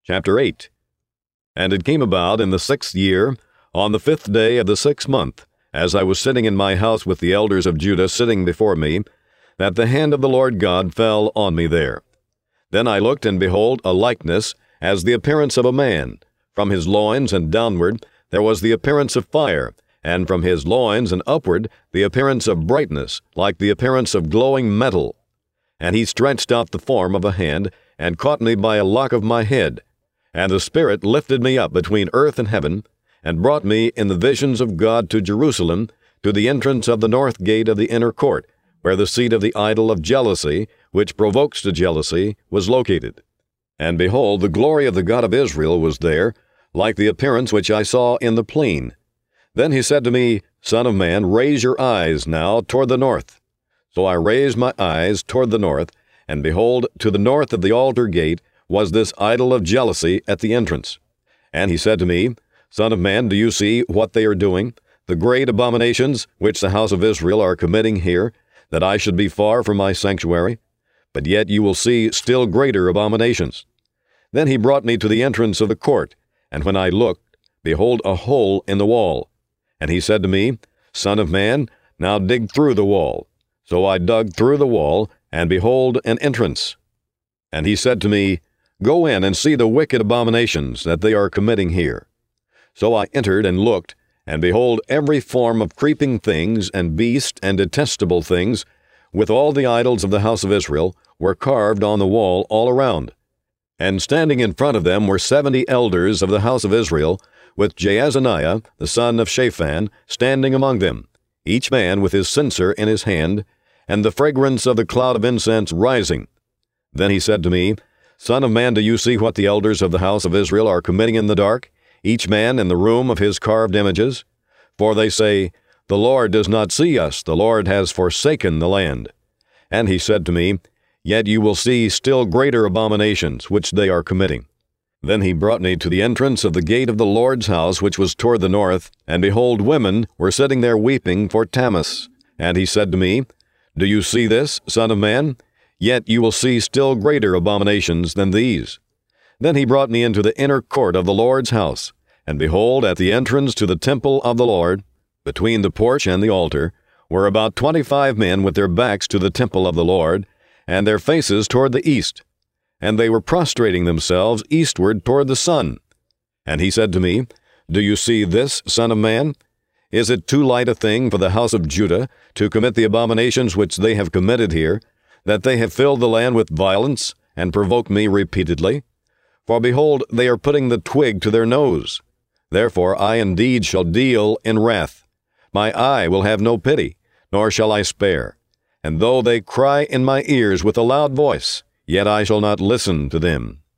Chapter 8. And it came about in the 6th year, on the 5th day of the 6th month, as I was sitting in my house with the elders of Judah sitting before me, that the hand of the Lord God fell on me there. Then I looked, and behold, a likeness, as the appearance of a man. From his loins and downward there was the appearance of fire, and from his loins and upward the appearance of brightness, like the appearance of glowing metal. And he stretched out the form of a hand, and caught me by a lock of my head. And the Spirit lifted me up between earth and heaven, and brought me in the visions of God to Jerusalem, to the entrance of the north gate of the inner court, where the seat of the idol of jealousy, which provokes to jealousy, was located. And behold, the glory of the God of Israel was there, like the appearance which I saw in the plain. Then he said to me, Son of man, raise your eyes now toward the north. So I raised my eyes toward the north, and behold, to the north of the altar gate was this idol of jealousy at the entrance. And he said to me, Son of man, do you see what they are doing, the great abominations which the house of Israel are committing here, that I should be far from my sanctuary? But yet you will see still greater abominations. Then he brought me to the entrance of the court, and when I looked, behold, a hole in the wall. And he said to me, Son of man, now dig through the wall. So I dug through the wall, and behold, an entrance. And he said to me, Go in and see the wicked abominations that they are committing here. So I entered and looked, and behold, every form of creeping things and beast and detestable things, with all the idols of the house of Israel, were carved on the wall all around. And standing in front of them were 70 elders of the house of Israel, with Jaazaniah, the son of Shaphan, standing among them, each man with his censer in his hand, and the fragrance of the cloud of incense rising. Then he said to me, Son of man, do you see what the elders of the house of Israel are committing in the dark, each man in the room of his carved images? For they say, The Lord does not see us, the Lord has forsaken the land. And he said to me, Yet you will see still greater abominations which they are committing. Then he brought me to the entrance of the gate of the Lord's house, which was toward the north, and behold, women were sitting there weeping for Tammuz. And he said to me, Do you see this, Son of man? Yet you will see still greater abominations than these. Then he brought me into the inner court of the Lord's house, and behold, at the entrance to the temple of the Lord, between the porch and the altar, were about 25 men with their backs to the temple of the Lord, and their faces toward the east. And they were prostrating themselves eastward toward the sun. And he said to me, Do you see this, Son of man? Is it too light a thing for the house of Judah to commit the abominations which they have committed here, that they have filled the land with violence, and provoked me repeatedly? For behold, they are putting the twig to their nose. Therefore I indeed shall deal in wrath. My eye will have no pity, nor shall I spare. And though they cry in my ears with a loud voice, yet I shall not listen to them.